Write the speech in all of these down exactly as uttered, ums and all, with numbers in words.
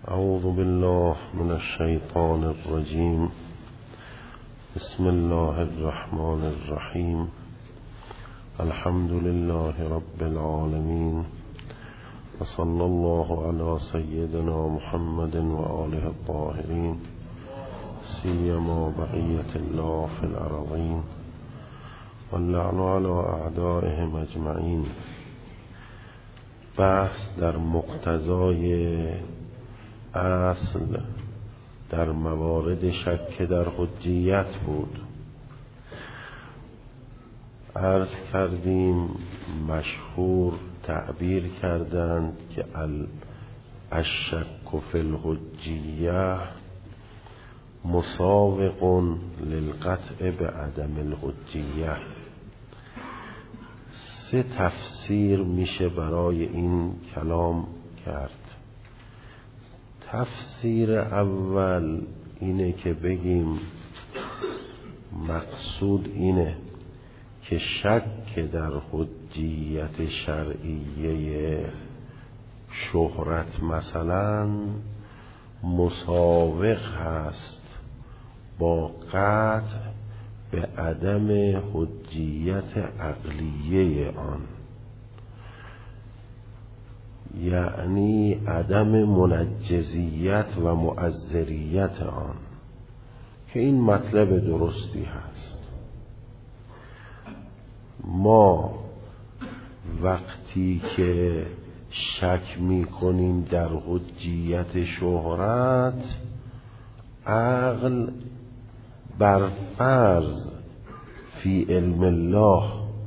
اعوذ بالله من الشیطان الرجیم. بسم الله الرحمن الرحیم. الحمد لله رب العالمین و صلی الله علی سیدنا محمد و آله الطاهرین سیما بقیة الله فی الارضین واللعن علی اعدائهم اجمعین. بحث در مقتضای اصل در موارد شک در حجیت بود. عرض کردیم مشهور تعبیر کردند که الشک فی الحجیه مساوق للقطع بعدم الحجیه. سه تفسیر میشه برای این کلام کرد. تفسیر اول اینه که بگیم مقصود اینه که شک در حجیت شرعیه شهرت مثلا مساوق هست با قطع به عدم حجیت عقلیه آن، یعنی عدم منجزیت و مؤثریت آن، که این مطلب درستی هست. ما وقتی که شک می کنیم در حجیت شهرت، عقل بر فرض فی علم الله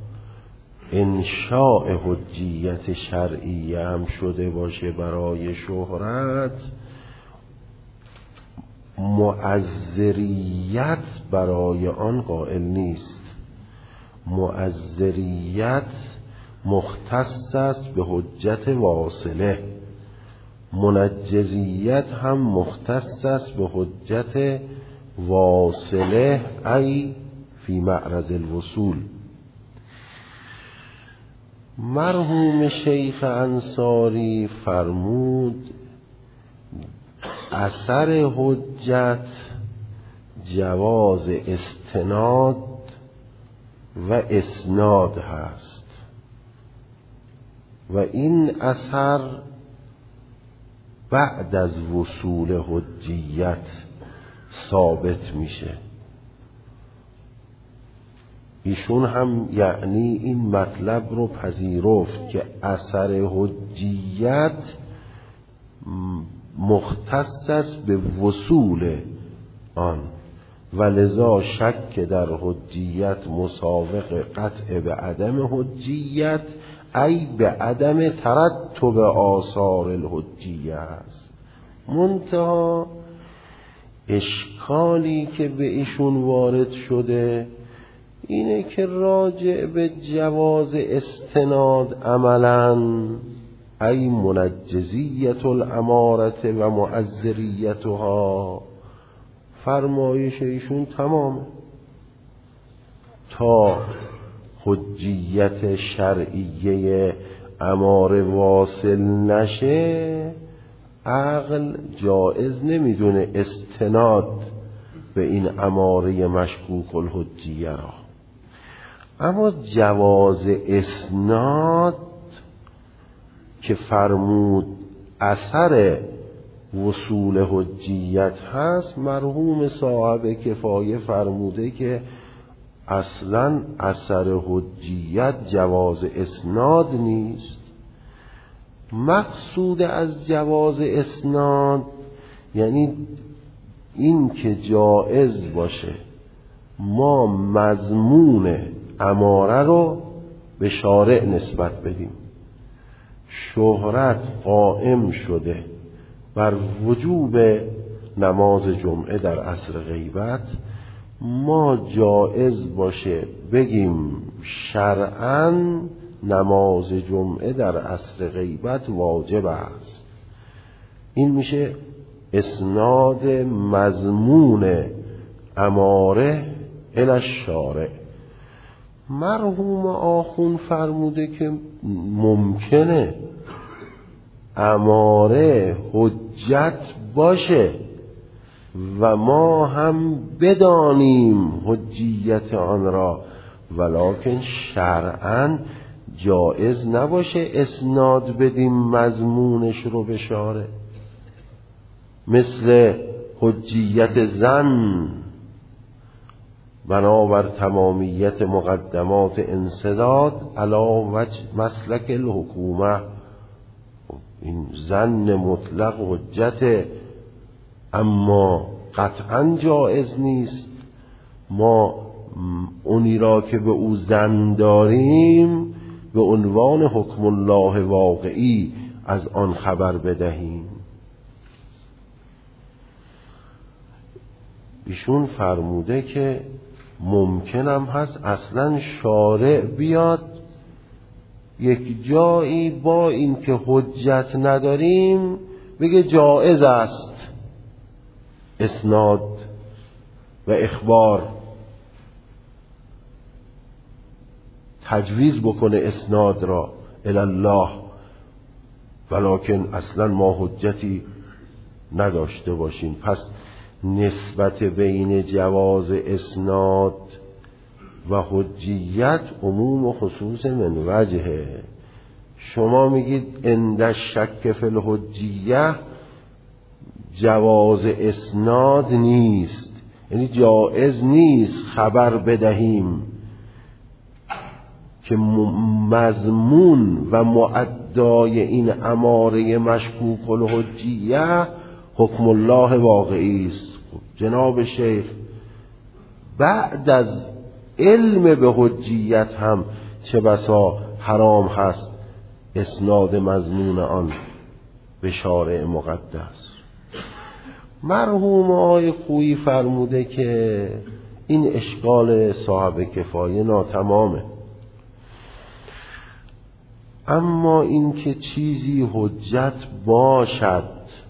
انشاء حجیت شرعیه هم شده باشه برای شهرت، مؤثریت برای آن قائل نیست. مؤثریت مختص است به حجت واصله، منجزیت هم مختص است به حجت واصله ای فی معرض الوصول. مرحوم شیخ انصاری فرمود اثر حجت جواز استناد و اسناد هست و این اثر بعد از وصول حجیت ثابت میشه. ایشون هم یعنی این مطلب رو پذیرفت که اثر حجیت مختص است به وصول آن و لذا شک در حجیت مساوق قطع به عدم حجیت ای به عدم ترتب آثار الحجیه است. منتها اشکالی که به ایشون وارد شده اینه که راجع به جواز استناد عملاً ای منجزیت الامارت و مؤثریتها فرمایش ایشون تمامه. تا حجیت شرعیه اماره واصل نشه، عقل جائز نمیدونه استناد به این اماره مشکوک الحجیه را. اما جواز اسناد که فرمود اثر وصول حجیت هست، مرحوم صاحب کفایه فرموده که اصلا اثر حجیت جواز اسناد نیست. مقصود از جواز اسناد یعنی این که جائز باشه ما مضمون اماره رو به شارع نسبت بدیم. شهرت قائم شده بر وجوب نماز جمعه در عصر غیبت، ما جائز باشه بگیم شرعاً نماز جمعه در عصر غیبت واجب است. این میشه اسناد مضمون اماره الی الشارع. مرحوم آخون فرموده که ممکنه اماره حجت باشه و ما هم بدانیم حجیت آن را، ولکن شرعاً جایز نباشه اسناد بدیم مضمونش رو به شارع. مثل حجیت زن بنابر تمامیت مقدمات انسداد علی وجه مسلک الحکومه، این زن مطلق حجت، اما قطعا جایز نیست ما اونی را که به او زن داریم به عنوان حکم الله واقعی از آن خبر بدهیم. ایشون فرموده که ممکنم هست اصلا شارع بیاد یک جایی با این که حجت نداریم بگه جایز است اسناد و اخبار، تجویز بکنه اسناد را الی الله، ولکن اصلا ما حجتی نداشته باشیم. پس نسبت بین جواز اسناد و حجیت عموم و خصوص من وجهه. شما میگید عند شک فی الحجیه جواز اسناد نیست، یعنی جایز نیست خبر بدهیم که مضمون و مؤدای این اماره مشکوک الحجیه حکم الله واقعی است. جناب شیخ بعد از علم به حجیت هم چه بسا حرام هست اسناد مضمون آن به شارع مقدس. مرحوم آقای خویی فرموده که این اشکال صاحب کفایه ناتمامه، اما این که چیزی حجت باشد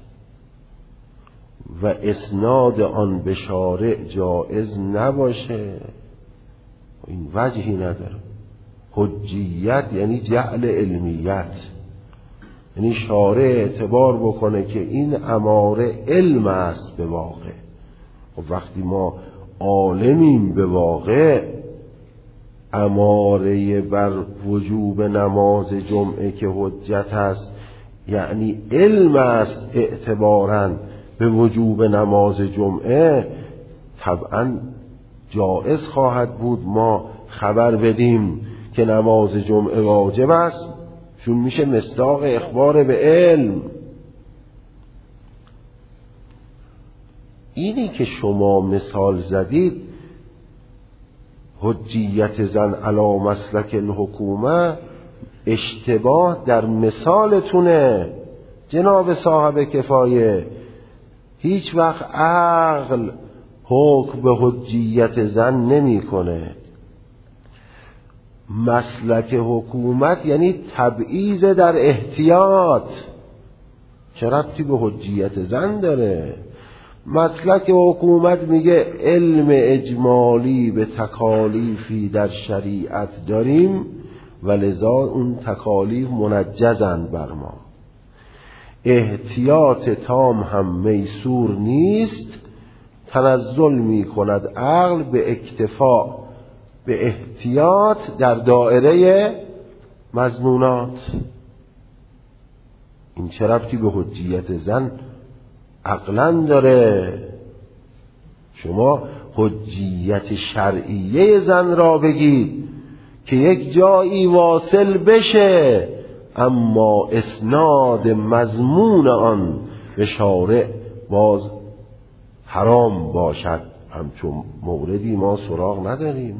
و اسناد آن به شارع جایز نباشه این وجهی نداره. حجیت یعنی جعل علمیت، یعنی شارع اعتبار بکنه که این اماره علم است به واقع. خب وقتی ما عالمیم به واقع اماره بر وجوب نماز جمعه که حجت است یعنی علم است اعتباراً به وجوب نماز جمعه، طبعاً جائز خواهد بود ما خبر بدیم که نماز جمعه واجب است، چون میشه مصداق اخبار به علم. اینی که شما مثال زدید حجیت زن علی مسلک الحکومه اشتباه در مثالتونه جناب صاحب کفایه. هیچ وقت عقل حکم به حجیت زن نمی کنه. مسلک حکومت یعنی تبعیض در احتیاط، چه ربطی به حجیت زن داره؟ مسلک حکومت میگه علم اجمالی به تکالیفی در شریعت داریم و لذا اون تکالیف منجزن بر ما. احتیاط تام هم میسور نیست، تنزل می کند عقل به اکتفا به احتیاط در دائره مظنونات. این چه ربطی به حجیت زن عقلاً داره؟ شما حجیت شرعیه زن را بگید که یک جایی واصل بشه اما اسناد مضمون آن به شارع باز حرام باشد، همچون موردی ما سراغ نداریم.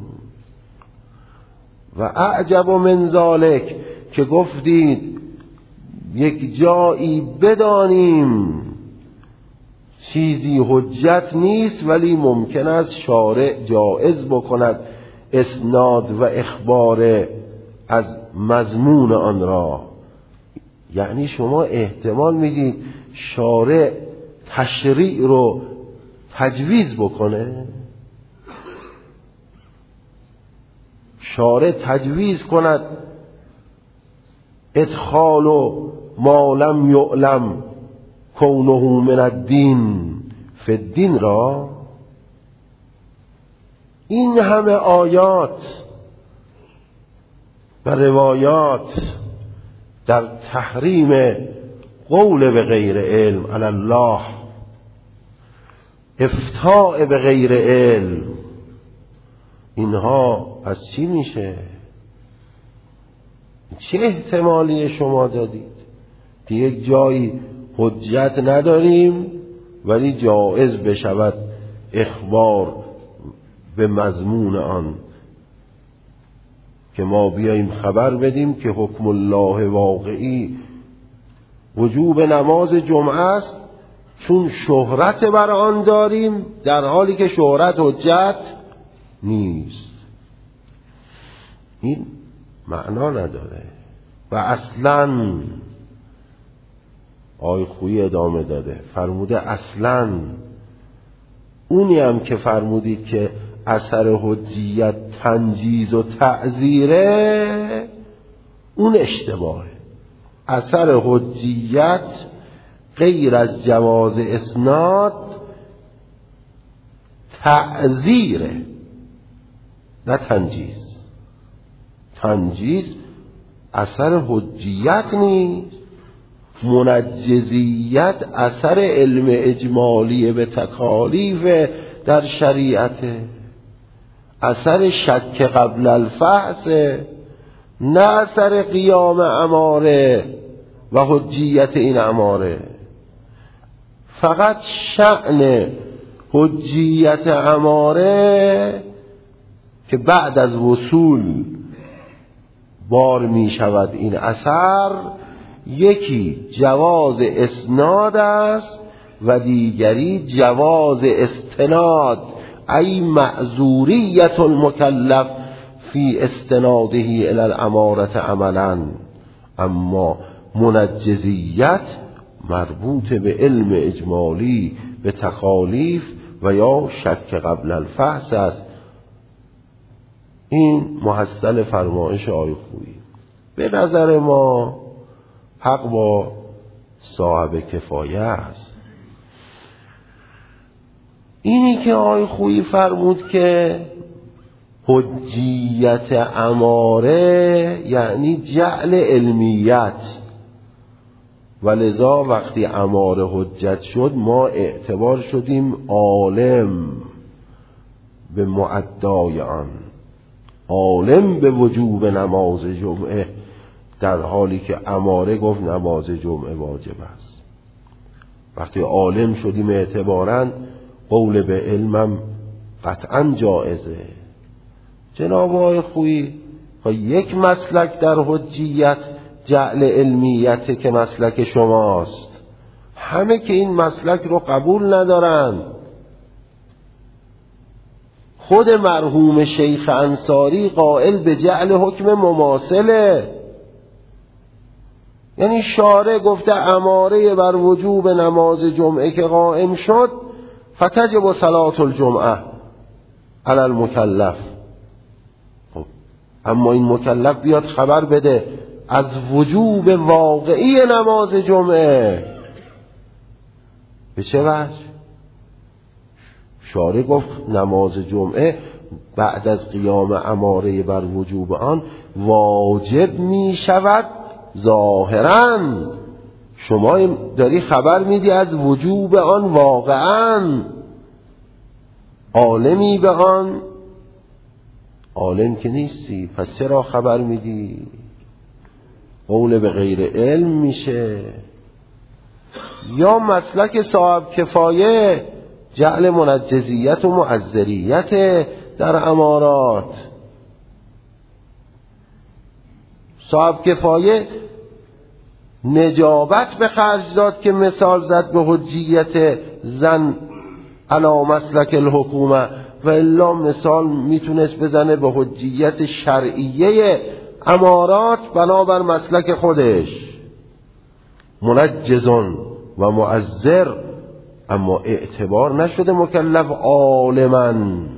و اعجب من ذالک که گفتید یک جایی بدانیم چیزی حجت نیست ولی ممکن است شارع جائز بکند اسناد و اخبار از مضمون آن را. یعنی شما احتمال میدید شارع تشریع رو تجویز بکنه، شارع تجویز کند ادخال و ما لم یعلم کونه من الدین فی الدین را؟ این همه آیات و روایات در تحریم قول به غیر علم علی الله، افتاء به غیر علم، اینها از چی میشه؟ چه احتمالی شما دادید که یک جایی حجت نداریم ولی جایز بشود اخبار به مضمون آن، که ما بیاییم خبر بدیم که حکم الله واقعی وجوب نماز جمعه است چون شهرت بر آن داریم، در حالی که شهرت حجت نیست. این معنا نداره. و اصلاً آقای خویی ادامه داده فرموده اصلاً اونی هم که فرمودید که اثر حجیت تنجیز و تعزیره، اون اشتباهه. اثر حجیت غیر از جواز اسناد تعزیره، نه تنجیز. تنجیز اثر حجیت نیست. منجزیت اثر علم اجمالی به تکالیف در شریعت، اثر شک قبل الفحص، نه اثر قیام اماره و حجیت این اماره. فقط شأن حجیت اماره که بعد از وصول بار می شود این اثر، یکی جواز اسناد است و دیگری جواز استناد، ای معذوریت المکلف فی استناده الی الامارة عملا. اما منجزیت مربوط به علم اجمالی به تکالیف و یا شک قبل الفحص است. این محصل فرمایش آقای خویی. به نظر ما حق با صاحب کفایه است. اینی که آقای خویی فرمود که حجیت اماره یعنی جعل علمیت، ولذا وقتی اماره حجت شد ما اعتبار شدیم عالم به معدای آن، عالم به وجوب نماز جمعه، در حالی که اماره گفت نماز جمعه واجب است. وقتی عالم شدیم اعتباراً قول به علمم قطعاً جائزه. جناب آقای خویی یک مسلک در حجیت جعل علمیت که مسلک شماست، همه که این مسلک رو قبول ندارن. خود مرحوم شیخ انصاری قائل به جعل حکم مماثله، یعنی شارع گفته اماره بر وجوب نماز جمعه که قائم شد فتجب صلاة الجمعه علی المکلف. خب اما این مکلف بیاد خبر بده از وجوب واقعی نماز جمعه. به چه وجه؟ شارع گفت نماز جمعه بعد از قیام اماره بر وجوب آن واجب می شود ظاهراً. شما داری خبر میدی از وجوب آن واقعاً، عالمی به آن؟ عالم که نیستی، پس چرا خبر میدی؟ قول به غیر علم میشه. یا مسلک صاحب کفایه جعل منجزیت و معذریت در امارات. صاحب کفایه نجابت به خرج داد که مثال زد به حجیت زن علی مسلک الحکومه، و الا مثال میتونست بزنه به حجیت شرعیه امارات بنابر مسلک خودش، منجزون و معذر، اما اعتبار نشده مکلف عالما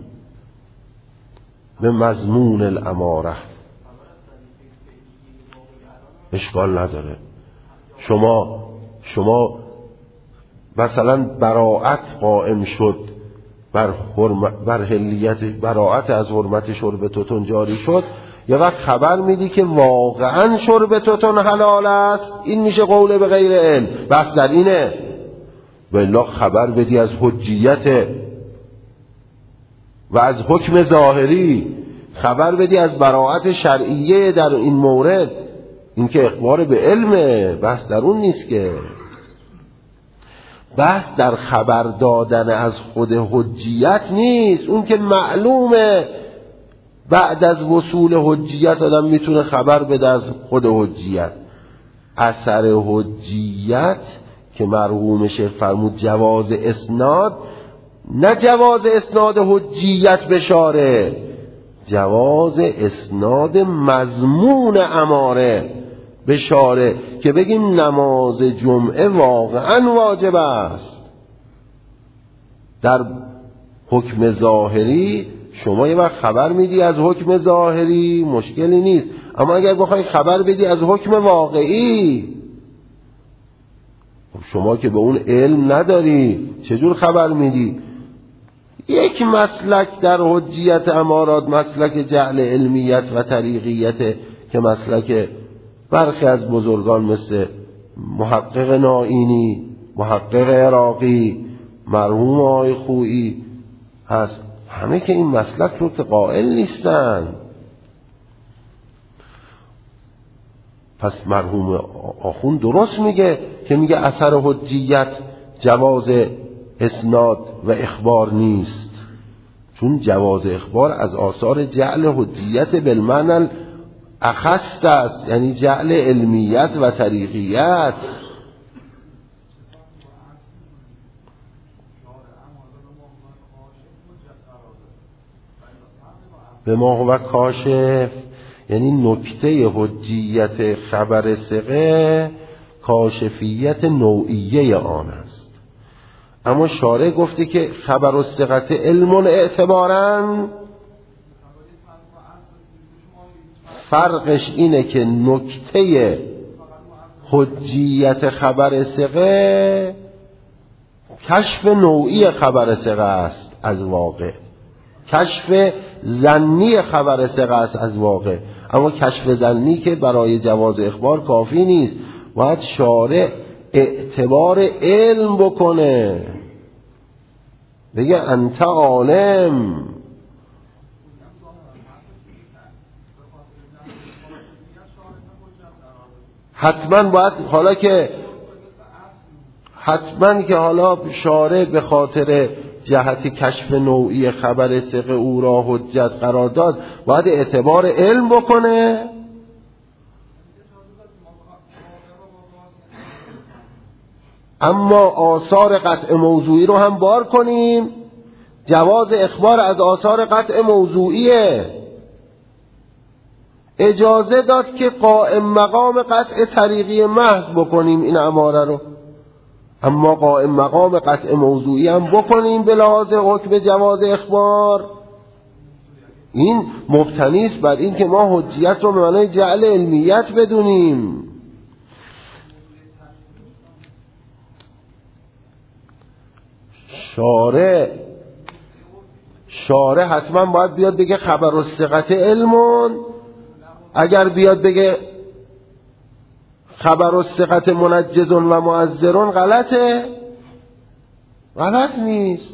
به مضمون الاماره. اشکال نداره. شما شما مثلا براءت قائم شد بر حرمت، بر حلیت، براءت از حرمت شرب توتون جاری شد، یه وقت خبر میدی که واقعا شرب توتون حلال است، این میشه قول به غیر علم. بس در اینه. والله خبر بدی از حجیت و از حکم ظاهری، خبر بدی از براءت شرعیه در این مورد، این که اخبار به علمه، بحث در اون نیست که. بحث در خبر دادن از خود حجیت نیست، اون که معلومه بعد از وصول حجیت آدم میتونه خبر بده از خود حجیت. اثر حجیت که مرحوم شیخ فرمود جواز اسناد، نه جواز اسناد حجیت بشاره، جواز اسناد مضمون اماره بشاره، که بگیم نماز جمعه واقعا واجب است. در حکم ظاهری شما یه وقت خبر میدی از حکم ظاهری، مشکلی نیست، اما اگر بخوای خبر بدی از حکم واقعی، شما که به اون علم نداری چجور خبر میدی؟ یک مسلک در حجیت امارات مسلک جعل علمیت و طریقیت، که مسلک برخی از بزرگان مثل محقق نائینی، محقق عراقی، مرحوم آقای خویی هست، همه که این مسلک رو که قائل نیستن. پس مرحوم آخوند درست میگه که میگه اثر حجیت جواز اسناد و اخبار نیست، چون جواز اخبار از آثار جعل حجیت بالمعنی اخص است، یعنی جعل علمیت و طریقیت. به ما هو کاشف، یعنی نکته حجیت خبر ثقه کاشفیت نوعیه آن است. اما شارع گفته که خبر الثقه علم اعتبارا، فرقش اینه که نکته حجیت خبر ثقه کشف نوعی خبر ثقه است از واقع، کشف ظنی خبر ثقه است از واقع. اما کشف ظنی که برای جواز اخبار کافی نیست، باید شارع اعتبار علم بکنه، بگه انت عالم. حتما باید، حالا که حتما که حالا شارع به خاطر جهت کشف نوعی خبر ثقه او را حجت قرار داد، باید اعتبار علم بکنه. اما آثار قطع موضوعی رو هم بار کنیم، جواز اخبار از آثار قطع موضوعیه. اجازه داد که قائم مقام قطع طریقی محض بکنیم این اماره رو، اما قائم مقام قطع موضوعی هم بکنیم به لحاظ حکم جواز اخبار. این مبتنی است بر این که ما حجیت رو به معنای جعل علمیت بدونیم. شارع شارع حتما باید بیاد بگه خبر الثقه علمون، اگر بیاد بگه خبر الثقه منجز و معذرون غلطه؟ غلط نیست.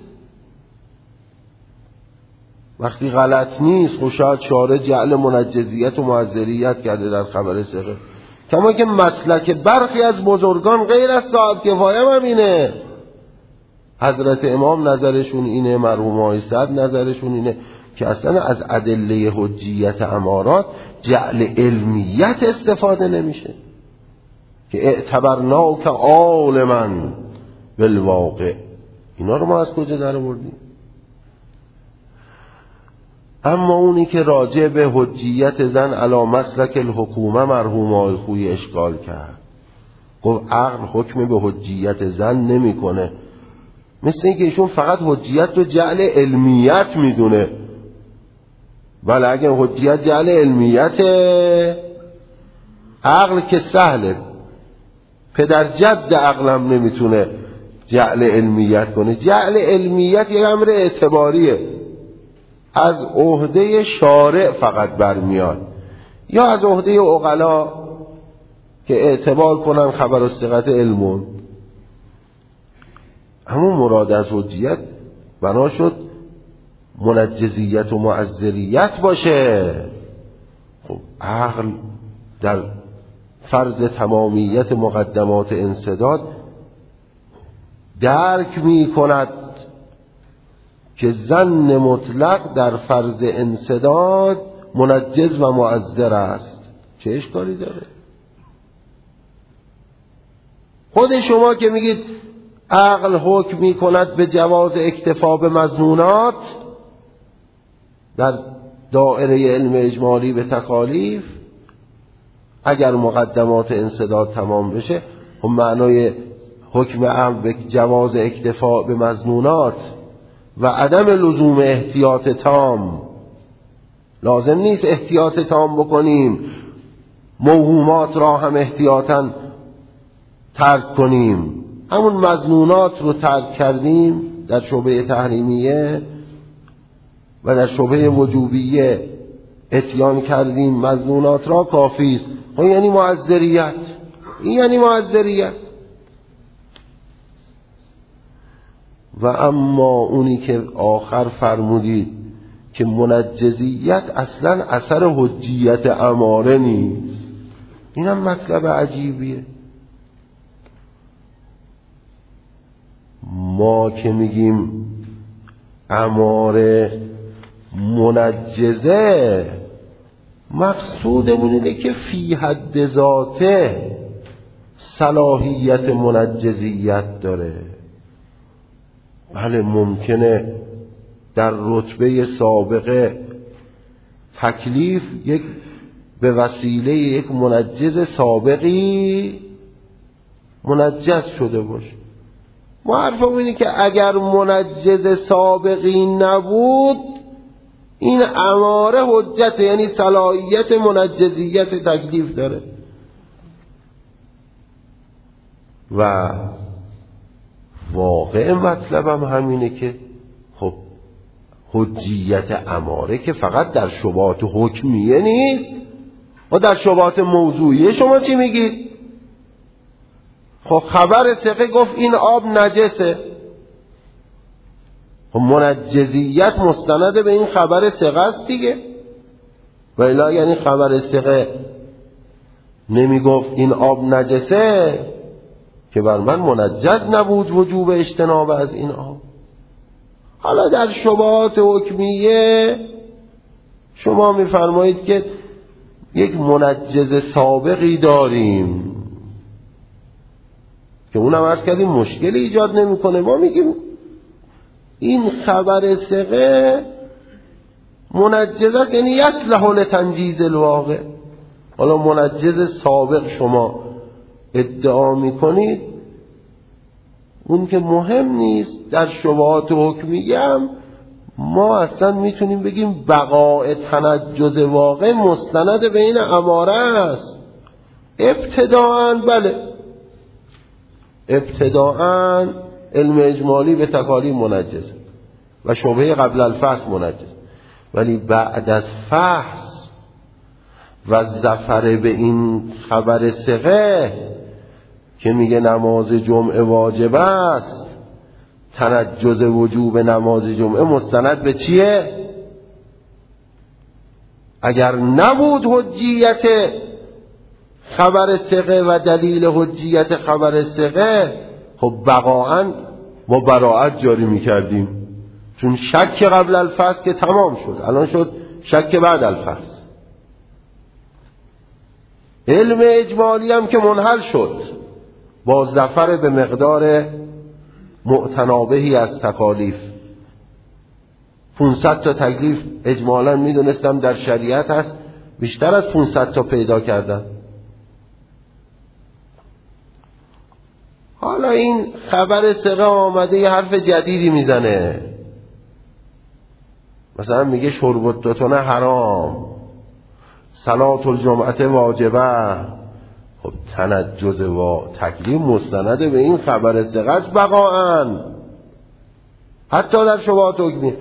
وقتی غلط نیست خب شاید شارع جعل منجزیت و معذریت کرده در خبر ثقه، کما که مسلک برخی از بزرگان غیر از صاحب کفایه هم اینه. حضرت امام نظرشون اینه، مرحوم آقای سعد نظرشون اینه که اصلا از ادله حجیت امارات جعل علمیت استفاده نمیشه، که اعتبرناک عالما بالواقع. اینا رو ما از کجا در آوردیم؟ اما اونی که راجع به حجیت زن علی مسلک الحکومه مرحوم آقای خویی اشکال کرد، گفت عقل حکم به حجیت زن نمیکنه، مثل اینکه ایشون فقط حجیت رو جعل علمیت میدونه. ولی اگه حجیت جعل علمیت، عقل که سهله، پدر جد عقلم نمیتونه جعل علمیت کنه. جعل علمیت یه امر اعتباریه، از عهده شارع فقط برمیاد، یا از عهده عقلا که اعتبار کنن خبر الثقت علمون. همون مراد از حجیت بنا شد منجزیت و معذریت باشه. خب عقل در فرض تمامیت مقدمات انسداد درک می کند که ظن مطلق در فرض انسداد منجز و معذر است. چه اشکالی داره؟ خود شما که میگید عقل حکم می کند به جواز اکتفا به مظنونات در دائره علم اجمالی به تکالیف، اگر مقدمات انسداد تمام بشه، خب معنای حکم عام به جواز اکتفا به مظنونات و عدم لزوم احتیاط تام. لازم نیست احتیاط تام بکنیم، موهومات را هم احتیاطاً ترک کنیم. همون مظنونات رو ترک کردیم در شعبه تحریمیه و در شعبه وجوبیه اتیان کردیم مظنونات را، کافی است. و یعنی معذریت، این یعنی معذریت. و اما اونی که آخر فرمودید که منجزیت اصلا اثر حجیت اماره نیست، اینم مطلب عجیبیه. ما که میگیم اماره منجزه، مقصودمون اینه که فی حد ذاته صلاحیت منجزیت داره. بله ممکنه در رتبه سابقه تکلیف یک به وسیله یک منجز سابقی منجز شده باشه. ما حرفم اینه که اگر منجز سابقی نبود، این اماره حجت، یعنی صلاحیت منجزیت تکلیف داره. و واقع مطلبم همینه که خب حجیت اماره که فقط در شبهات حکمیه نیست، و در شبهات موضوعیه. شما چی میگید؟ خب خبر ثقه گفت این آب نجسه، خب منجزیت مستند به این خبر ثقه است دیگه. و الا یعنی خبر ثقه نمی گفت این آب نجسه که بر من منجز نبود وجوب اجتناب از این آب. حالا در شبهات حکمیه شما میفرمایید که یک منجز سابقی داریم که اونم عرض کردیم مشکلی ایجاد نمیکنه. ما میگیم این خبر ثقه منجزه، یعنی یصلح لتنجیز الواقع. حالا منجز سابق شما ادعا میکنید، اون که مهم نیست. در شبهات حکمیه هم ما اصلا میتونیم بگیم بقاء تنجز واقع مستند بین اماره است. ابتداءً بله، ابتداءً علم اجمالی به تکالیف منجز و شبهه قبل الفحص منجز، ولی بعد از فحص و ظفر به این خبر ثقه که میگه نماز جمعه واجب است، تنجز وجوب نماز جمعه مستند به چیه؟ اگر نبود حجیت خبر ثقه و دلیل حجیت خبر ثقه، خب بقاءً ما براءت جاری میکردیم، چون شک قبل الفحص که تمام شد، الان شد شک بعد الفحص. علم اجمالی هم که منحل شد با ظفر به مقدار معتنابهی از تکالیف. پانصد تا تکلیف اجمالا میدونستم در شریعت هست، بیشتر از پانصد تا پیدا کردن. حالا این خبر ثقه آمده یه حرف جدیدی میزنه، مثلا میگه شرب الدتن حرام، صلاة الجمعه واجبه. خب تنجز و تکلیف مستند به این خبر ثقه است بقاءً، حتی در شبهات حکمی.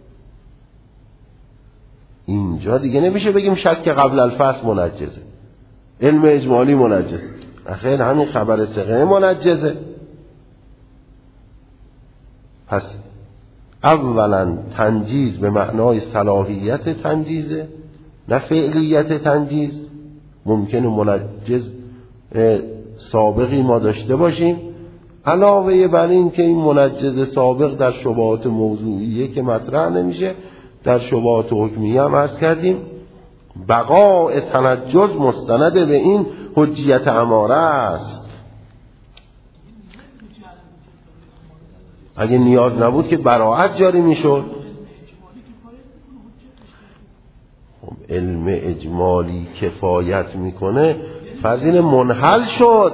اینجا دیگه نمیشه بگیم شک قبل الفصل منجزه، علم اجمالی منجزه، خیلی همین خبر ثقه منجزه. پس اولا تنجیز به معنای صلاحیت تنجیزه، نه فعلیت تنجیز. ممکنه منجز سابقی ما داشته باشیم، علاوه بر این که این منجز سابق در شبهات موضوعیه که مطرح نمیشه، در شبهات حکمیه هم عرض کردیم بقاء تنجز مستند به این حجیت اماره است. اگه نیاز نبود که براءت جاری میشد. خب علم اجمالی کفایت میکنه، فضیل منحل شد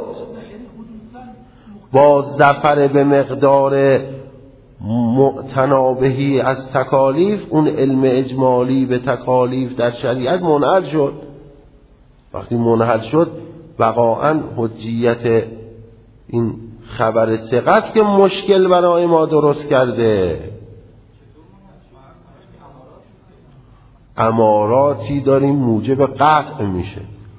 با ظفر به مقدار معتنابهی از تکالیف. اون علم اجمالی به تکالیف در شریعت منحل شد. وقتی منحل شد بقاءً حجیت این خبر ثقه است که مشکل برای ما درست کرده. اماراتی داریم موجب قطع میشه،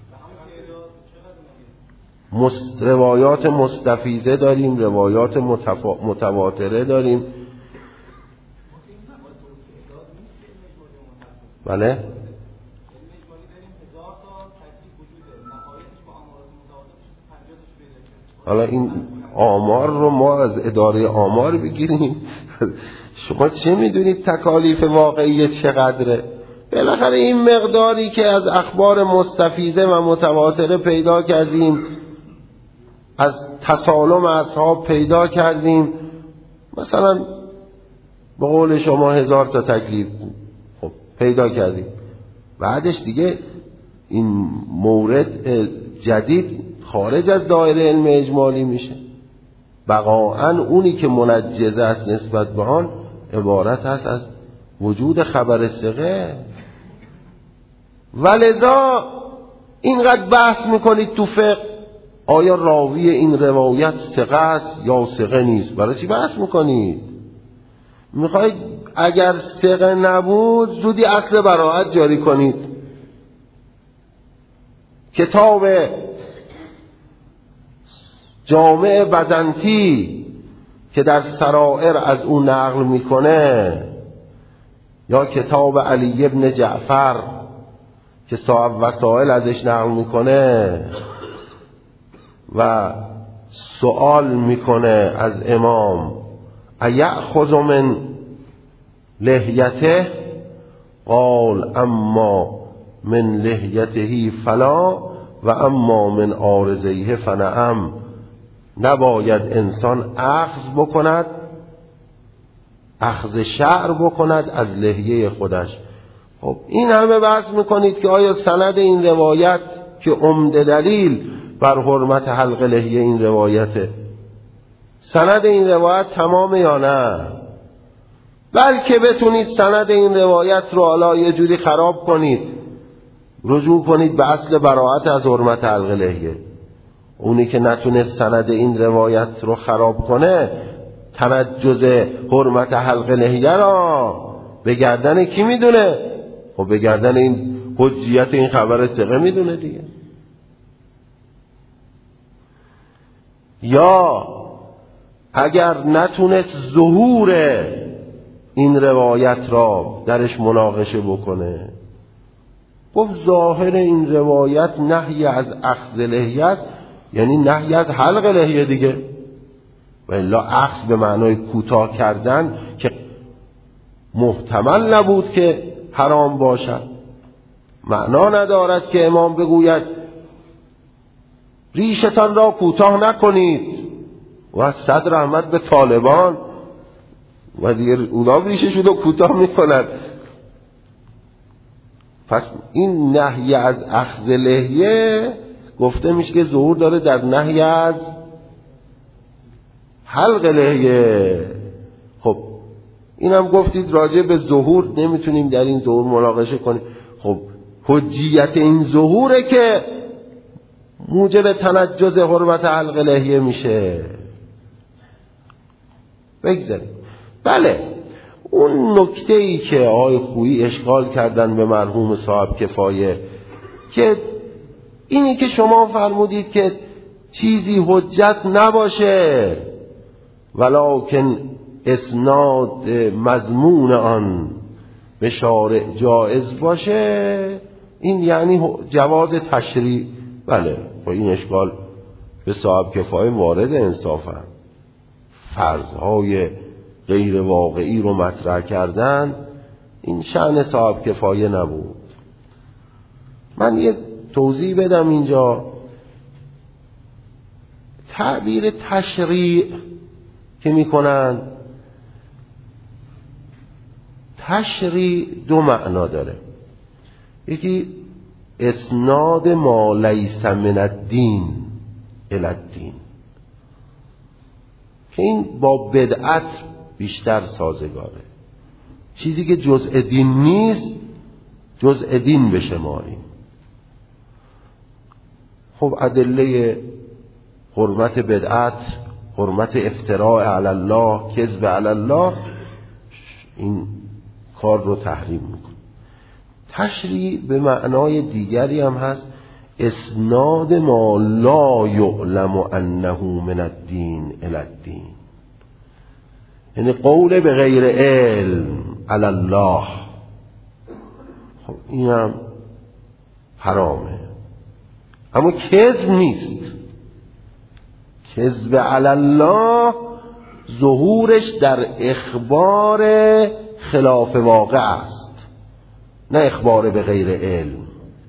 مست... روایات مستفیضه داریم، روایات متفا... متواتره داریم. بله حالا این آمار رو ما از اداره آمار بگیریم. شما چه میدونید تکالیف واقعی چقدره؟ بالاخره این مقداری که از اخبار مستفیضه و متواتره پیدا کردیم، از تسالم اصحاب پیدا کردیم، مثلا به قول شما هزار تا تکلیف خب پیدا کردیم، بعدش دیگه این مورد جدید خارج از دایره علم اجمالی میشه. بقاءً اونی که منجزه است نسبت به آن عبارت هست از وجود خبر ثقه. ولذا اینقدر بحث میکنید تو فقه آیا راوی این روایت ثقه است یا ثقه نیست. برای چی بحث میکنید؟ میخواید اگر ثقه نبود زودی اصل براءت جاری کنید. کتاب جامع بزنطی که در سرائر از او نقل میکنه، یا کتاب علی ابن جعفر که صاحب وسائل ازش نقل میکنه و سوال میکنه از امام ایأخذ من لحیته قال اما من لحیته فلا و اما من عارضیه فنعم. نباید انسان اخذ بکند، اخذ شعر بکند از لحیه خودش. خب این همه بحث میکنید که آیا سند این روایت که عمده دلیل بر حرمت حلق لحیه این روایته، سند این روایت تمامه یا نه؟ بلکه بتونید سند این روایت رو حالا یه جوری خراب کنید، رجوع کنید به اصل براءت از حرمت حلق لحیه. اونی که نتونست سند این روایت رو خراب کنه، تنجز حرمت حلق لحیه را به گردن کی میدونه؟ خب به گردن این حجیت این خبر ثقه میدونه دیگه. یا اگر نتونست ظهور این روایت را درش مناقشه بکنه، خب ظاهر این روایت نهی از اخذ لحیه است، یعنی نهی از حلق لحیه دیگه. و الا اخذ به معنای کوتاه کردن که محتمل نبود که حرام باشد. معنا ندارد که امام بگوید ریشتان را کوتاه نکنید و صد رحمت به طالبان و دیگر اونا ریششون رو کوتاه میکنند. پس این نهی از اخذ لحیه گفته میشه که ظهور داره در نهی از حلق لحیه. خب این هم گفتید راجع به ظهور نمیتونیم در این ظهور مناقشه کنیم. خب حجیت این ظهوره که موجب تنجز حرمت حلق لحیه میشه. بگذاریم. بله اون نکته ای که آقای خویی اشکال کردن به مرحوم صاحب کفایه که اینی که شما فرمودید که چیزی حجت نباشه ولکن اسناد مضمون آن به شارع جایز باشه، این یعنی جواز تشریع. بله خب این اشکال به صاحب کفایه وارد انصافا. فرضهای غیر واقعی رو مطرح کردن این شأن صاحب کفایه نبود. من یه توضیح بدم اینجا. تعبیر تشریع که میکنن، تشریع دو معنا داره. یکی اسناد ما لیس من الدین الی الدین که این با بدعت بیشتر سازگاره. چیزی که جزء دین نیست جزء دین بشماریم. خب ادله حرمت بدعت، حرمت افتراء علی الله، کذب علی الله، این کار رو تحریم میکنه. تشریع به معنای دیگری هم هست، اسناد ما لا یعلم انه من الدین الی الدین، یعنی قول به غیر علم علی الله. خب این هم حرامه، اما کذب نیست. کذب علی الله ظهورش در اخبار خلاف واقع است، نه اخبار به غیر علم.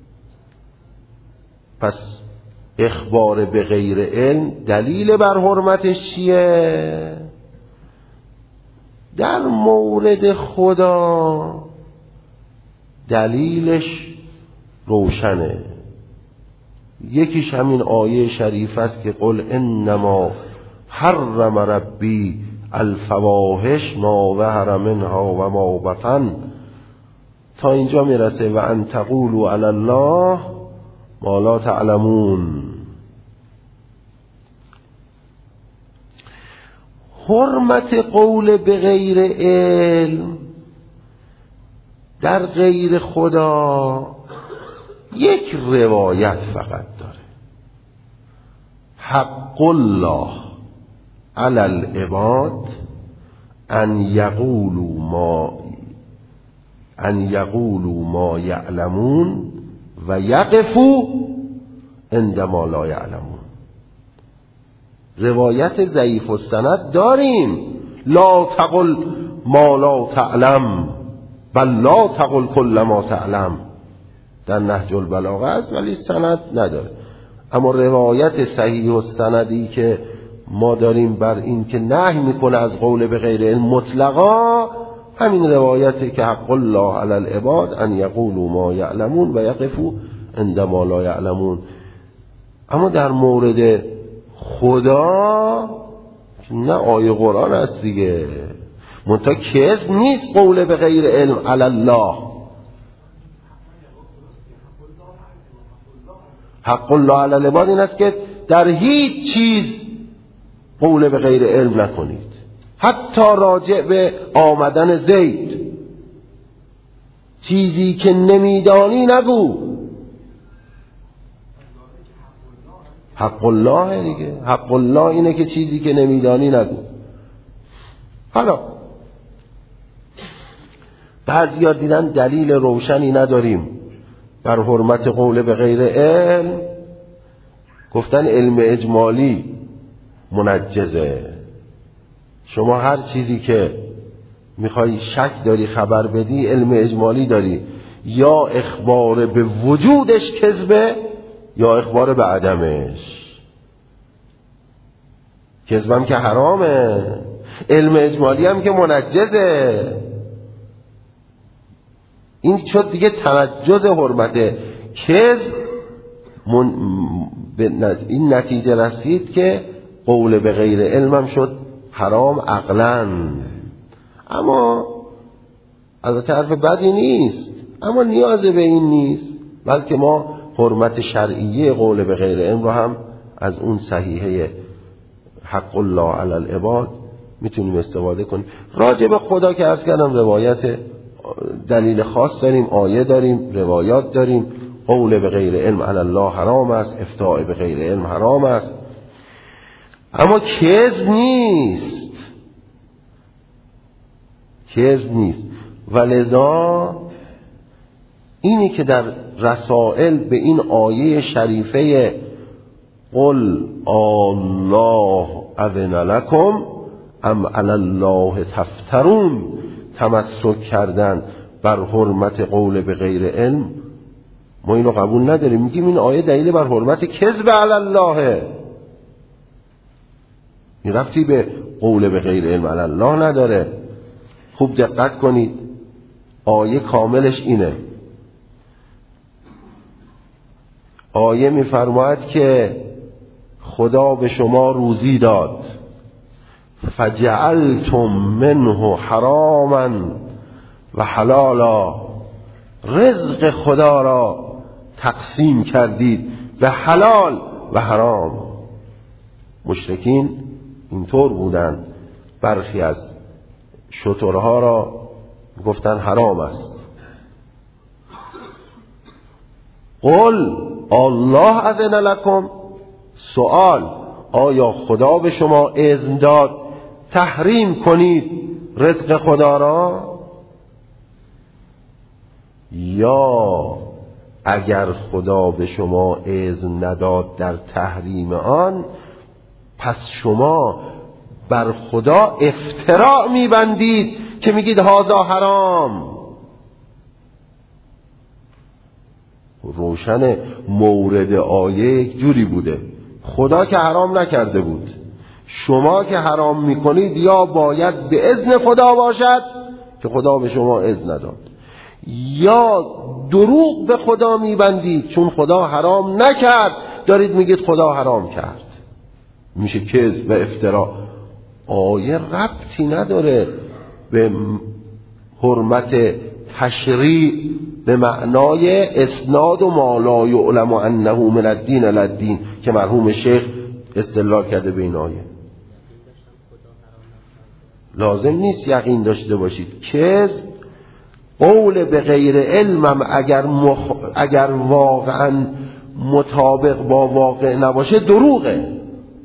پس اخبار به غیر علم دلیل بر حرمتش چیه؟ در مورد خدا دلیلش روشنه. یکیش همین آیه شریف است که قل انما حرم ربی الفواحش ما ظهر منها و ما بطن، تا اینجا میرسه و ان تقولوا علی الله ما لا تعلمون. حرمت قول به غیر علم در غیر خدا یک روایت فقط داره، حق الله علی العباد ان یقولوا ما ان یقولوا ما یعلمون و یقفوا عند ما لا یعلمون. روایت ضعیف السند داریم، لا تقل ما لا تعلم بل لا تقل کل ما تعلم، در نهج البلاغه است ولی سند نداره. اما روایت صحیح السندی که ما داریم بر این که نهی میکنه از قول به غیر علم مطلقا، همین روایتی که حق الله علی العباد ان یقولوا ما یعلمون و یقفوا عند ما لا یعلمون. اما در مورد خدا نه، آیه قرآن است دیگه. منتها کذب نیست قول به غیر علم علی الله. حق الله علی العباد این است که در هیچ چیز قول به غیر علم نکنید، حتی راجع به آمدن زید. چیزی که نمیدانی نگو. حق الله دیگه، حق الله اینه که چیزی که نمیدانی نگو. حالا بعضیا دیدن دلیل روشنی نداریم بر حرمت قول به غیر علم، گفتن علم اجمالی منجزه. شما هر چیزی که میخوای شک داری خبر بدی علم اجمالی داری، یا اخبار به وجودش کذبه یا اخبار به عدمش. کذبم که حرامه، علم اجمالی هم که منجزه. این شد دیگه تنجز حرمته. کذب من... به این نتیجه رسید که قول به غیر علم هم شد حرام عقلاً. اما البته حرف بدی نیست، اما نیاز به این نیست، بلکه ما حرمت شرعیه قول به غیر علم رو هم از اون صحیحه حق الله علی العباد میتونیم استفاده کنیم. راجع به خدا که عرض کردم روایت دلیل خاص داریم، آیه داریم، روایات داریم. قول به غیر علم علی الله حرام است، افتاء به غیر علم حرام است، اما کذب نیست، کذب نیست. ولذا اینی که در رسائل به این آیه شریفه قل الله اذن لکم ام علی الله تفترون تمسک کردن بر حرمت قول به غیر علم، ما اینو قبول نداریم. میگیم این آیه دلیل بر حرمت کذب علی الله، این ربطی به قول به غیر علم علی الله نداره. خوب دقت کنید، آیه کاملش اینه. آیه میفرماید که خدا به شما روزی داد، فجعلتم منه حراما و حلالا، رزق خدا را تقسیم کردید به حلال و حرام. مشرکین اینطور بودن، برخی از شترها را گفتن حرام است. قل الله اذن لکم، سوال آیا خدا به شما اذن داد تحریم کنید رزق خدا را؟ یا اگر خدا به شما اذن نداد در تحریم آن، پس شما بر خدا افتراء میبندید که میگید هذا حرام. روشن مورد آیه یک جوری بوده، خدا که حرام نکرده بود، شما که حرام میکنید یا باید به اذن خدا باشد که خدا به شما اذن نداد، یا دروغ به خدا میبندید چون خدا حرام نکرد دارید میگید خدا حرام کرد. میشه کذب و افترا. آیه ربطی نداره به حرمت تشریع به معنای اسناد و ما لا یعلم انه من الدین الدین که مرحوم شیخ استدلال کرده به این آیه. لازم نیست یقین داشته باشید. کذب قول به غیر علمم اگر, مخ... اگر واقعا مطابق با واقع نباشه دروغه.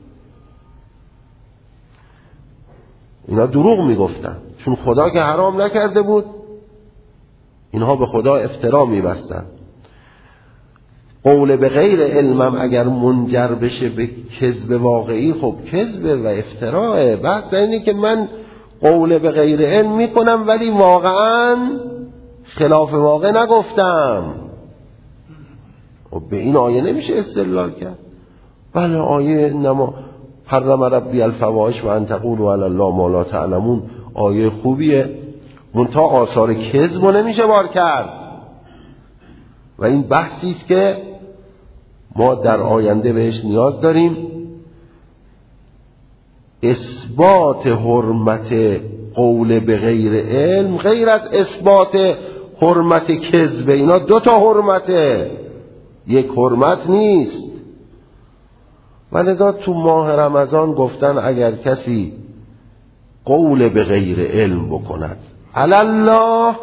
اینا دروغ میگفتن چون خدا که حرام نکرده بود، اینها به خدا افترا میبستن. قول به غیر علمم اگر منجر بشه به کذب واقعی، خب کذب و افتراه. بحث اینه که من قول به غیر علم میکنم ولی واقعا خلاف واقع نگفتم. خب به این آیه نمیشه استدلال کرد. بله آیه نما حرم ربی الفواحش و ان تقولوا علی الله ما لا تعلمون آیه خوبیه، منتها آثار کذب رو نمیشه بار کرد و این بحثی است که ما در آینده بهش نیاز داریم. اثبات حرمت قول به غیر علم غیر از اثبات حرمت کذب، اینا دو تا حرمته، یک حرمت نیست. ولذا تو ماه رمضان گفتن اگر کسی قول به غیر علم بکند علی الله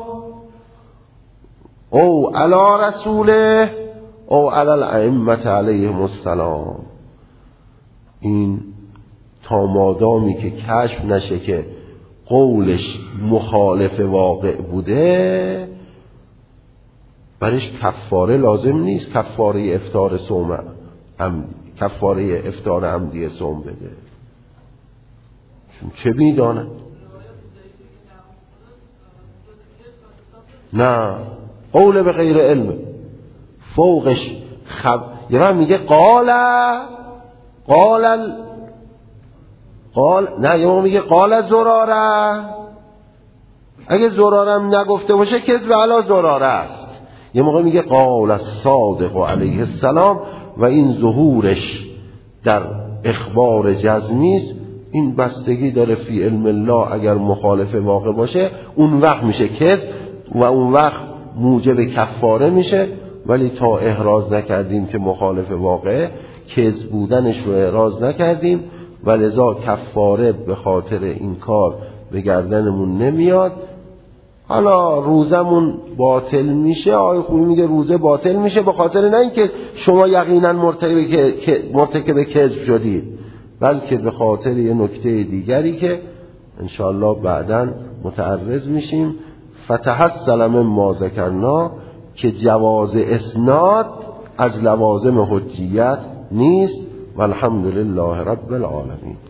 او علی رسوله او علی الائمه علیهم السلام، این تا مادامی که کشف نشه که قولش مخالف واقع بوده برش کفاره لازم نیست. کفاره افطار صوم عمدی، کفاره افطار عمدی صوم بده، چون چه میداند؟ نه، قول به غیر علم فوقش خب یه من میگه قال قال ال... قال نه، یه من میگه قال زراره. اگه زرارم نگفته باشه کذب علی زراره است. یه موقع میگه قال الصادق علیه السلام و این ظهورش در اخبار جزمی است. این بستگی داره فی علم الله، اگر مخالف واقع باشه اون وقت میشه کذب و اون وقت موجب کفاره میشه ولی تا احراز نکردیم که مخالف واقع، کذب بودنش رو احراز نکردیم و لذا کفاره به خاطر این کار به گردنمون نمیاد. حالا روزمون باطل میشه، آقای خوبی میگه روزه باطل میشه به خاطر نه اینکه شما یقینا مرتکب کذب شدید، بلکه به خاطر یه نکته دیگری که انشاءالله بعداً متعرض میشیم. فتحصل من ما ذکرنا که جواز اسناد از لوازم حجیت نیست. والحمدلله رب العالمین.